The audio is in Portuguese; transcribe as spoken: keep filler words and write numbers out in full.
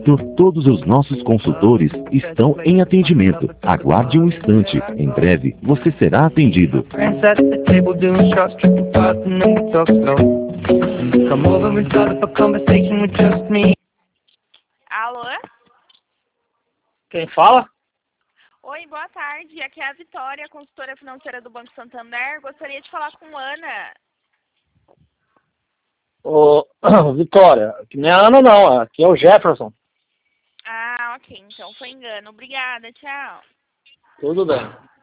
momento, todos os nossos consultores estão em atendimento. Aguarde um instante. Em breve, você será atendido. Alô? Quem fala? Oi, boa tarde. Aqui é a Vitória, consultora financeira do Banco Santander. Gostaria de falar com Ana. Ô, Vitória, aqui não é a Ana não, aqui é o Jefferson. Ah, ok. Então foi engano. Obrigada. Tchau. Tudo bem.